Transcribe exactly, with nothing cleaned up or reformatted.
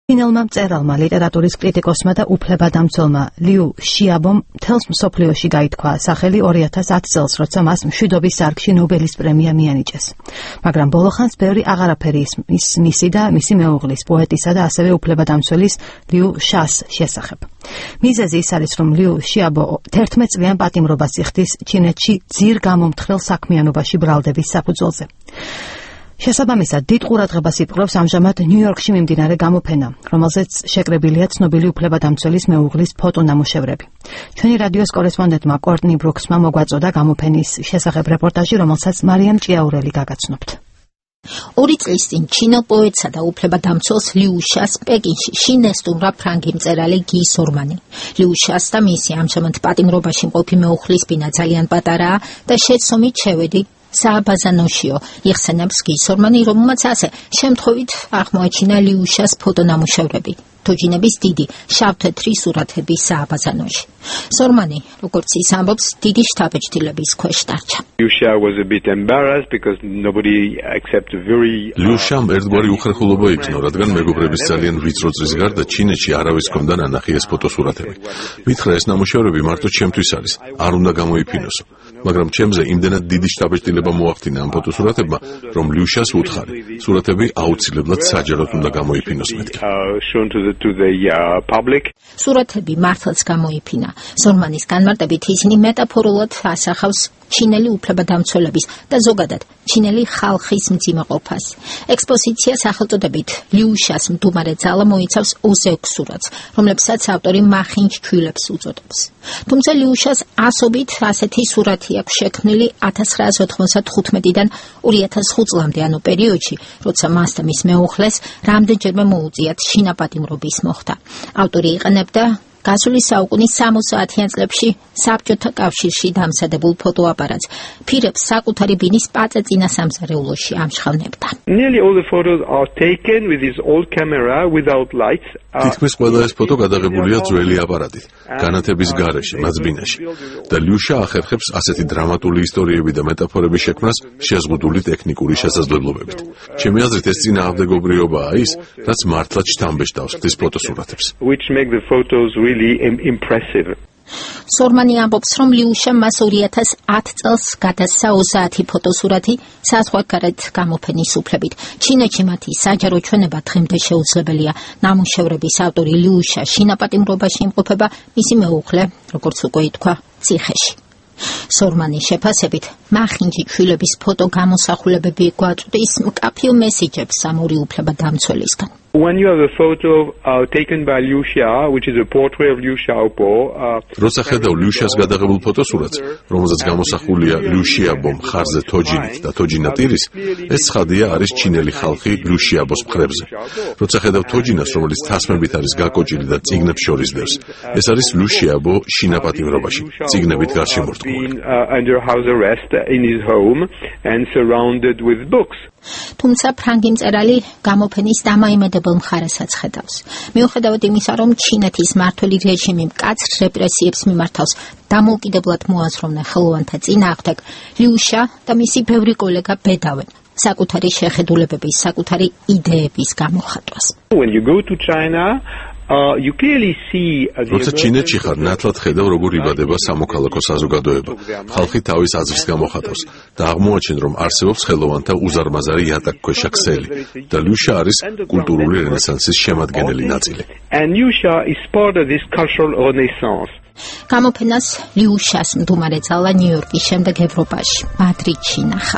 ჩინელმა მწერალმა, ლიტერატურის კრიტიკოსმა და უფლებადამცველმა ლიუ შიაბომ მთელს მსოფლიოში გაითქვა სახელი ორი ათას ათი წელს, როცა მას მშვიდობის სარგში ნობელის პრემია მიანიჭეს. მაგრამ ბოლოხანს ბევრი აღარაფერი ის მისი და მისი მეუღლის, პოეტისა და ასევე უფლებადამცველის ლიუ შას შესახებ. მიზეზი ის არის, რომ ლიუ შიაბო თერთმეტ წლიან პატიმრობას იხდის ჩინეთში ძირ გამომთხრელ საქმიანობაში ბრალდების საფუძველზე. შესაბამისად, დიდ ყურადღებას იპყრობს ამჟამად ნიუ-იორკში მიმდინარე გამოფენა, რომელზეც შეკრებილია ცნობილი უფლებადამცველის მეუღლის ფოტონამუშევრები. ჩვენი რადიოს კორესპონდენტმა კორტნი ბრუქსმა მოგვაწოდა გამოფენის შესახებ რეპორტაჟი, რომელსაც მარიამ ჭიაურელი გაგაცნობთ. ორი წლის წინ ჩინელ პოეტსა და უფლებადამცველს ლიუ შას პეკინში შინესტუმრა ფრანგი მწერალი გი სორმანი. ლიუ შას და მისი ამჟამად პატიმრობაში მყოფი მეუღლის ბინა ძალიან პატარაა და შეცდომით შევედი სააბაზანოშიო, იხსენებს გი სორმანი, რომელმაც ასე შემთხვევით აღმოაჩინა ლიუ შას ფოტონამუშევრები. თოჯინების დიდი შავ-თეთრი სურათები სააბაზანოში. სორმანი, როგორც ის ამბობს, დიდი შთაბეჭდილების ქვეშ დარჩა. ლიუშამ ერთგვარი უხერხულობა იქნო, რადგან მეგობრების ძალიან ვიწრო წრის გარდა ჩინეთში არავის ჰქონდა ნანახი ეს ფოტოსურათები. მითხრა, ეს ნამუშევრები მარტო ჩემთვის არის, არ უნდა გამოიფინოსო. მაგრამ ჩემზე იმდენად დიდი შთაბეჭდილება მოახდინა ამ ფოტოსურათებმა, რომ ლიუშას ვუთხარი, სურათები აუცილებლად საჯაროდ უნდა გამოიფინოს მეთქი. სურათები მართლაც გამოიფინა. სორმანის განმარტებით ისინი მეტაფორულად ასახავს ჩინელი უფლებადამცველების და ზოგადად ჩინელი ხალხის მძიმეყოფას. ექსპოზიცია სახელწოდებით ლიუ შას მდუმარე ძალა მოიცავს ოცდაექვსი სურათს, რომლებსაც ავტორი მახინჯ ჩვილებს უწოდებს. თუმცა ლიუ შას ასობით ასეთი სურათი აქვს შექმნილი ათას ცხრაასი ოთხმოცდახუთიდან ორი ათას ხუთ წლამდე, ანუ პერიოდში, როცა მას და მის მეუღლეს რამდენჯერმე მოუწიათ შინაპატიმრობის მოხდა. ავტორი იყენებდა გასული საუკუნის სამოცდაათიან წლებში საბჭოთა კავშირში დამზადებულ ფოტოაპარატს. ფირებს საკუთარი ბინის პაწეწინა სამზარეულოში ამშხავნებდა. თითქმის ყველა ეს ფოტო გადაღებულია ძველი აპარატით, განათების გარეშე, მათ ბინაში. და ლიუშა ახერხებს ასეთი დრამატული ისტორიები და მეტაფორების შექმნას შეზღუდული ტექნიკური შესაძლებლობებით. ჩემი აზრით, ეს წინააღმდეგობრიობაა ის, რაც მართლაც შთამბეჭდავს ხდის ფოტოსურათებს. სორმანი ამბობს, რომ ლიუშამ მას ორი ათას ათი წელს გადასცა ოცდაათი ფოტოსურათი საზღვარგარეთ გამოფენის უფლებით. ჩინეთში მათი საჯარო ჩვენება დღემდე შეუძლებელია. ნამუშევრების ავტორი ლიუშა შინაპატიმრობაში იმყოფება, მისი მეუღლე, როგორც უკვე ითქვა, ციხეში. სორმანის შეფასებით, მახინჯი ჩვილების ფოტო გამოსახულებები გვაწვდის მკაფიო მესიჯებს ამ ორი უფლებადამცველისგან. When you have a photo uh, taken by Liu Xia, which is a portrait of Liu Xiaobo, როცა ხედავ ლიუშას გადაღებულ ფოტოსურათს, რომელზეც გამოსახულია ლიუ შიაბო მხარზე თოჯინით და თოჯინა ტირის, ეს ცხადია არის ჩინელი ხალხი ლიუ შიაბოს მხრებზე. როცა ხედავ თოჯინას, რომელიც თასმებით არის გაკოჭილი და წიგნებს შორის დევს, ეს არის ლიუ შიაბო შინაპატიმრობაში, წიგნებით გარშემორტყმული. თუმცა ფრანგი მწერალი გამოფენის დამაიმედებელ მხარესაც ხედავს. მიუხედავად იმისა, რომ ჩინეთის მმართველი რეჟიმი მკაცრ რეპრესიებს მიმართავს, დამოუკიდებლად მოაზროვნე ხელოვანთა წინააღმდეგ, ლიუშა და მისი ბევრი კოლეგა ბედავენ საკუთარი შეხედულებების, საკუთარი იდეების გამოხატვას. როცა ჩინეთში ხარ, ნათლად ხედავ, როგორ იბადება სამოქალაქო საზოგადოება. ხალხი თავის აზრს გამოხატავს და აღმოაჩენ, რომ არსებობს ხელოვანთა უზარმაზარი იატაკქვეშა ქსელი და ლიუშა არის კულტურული რენესანსის შემადგენელი ნაწილი. გამოფენას ლიუშას მდუმარე ძალა ნიუ-იორკის შემდეგ ევროპაში, მადრიდში ნახა.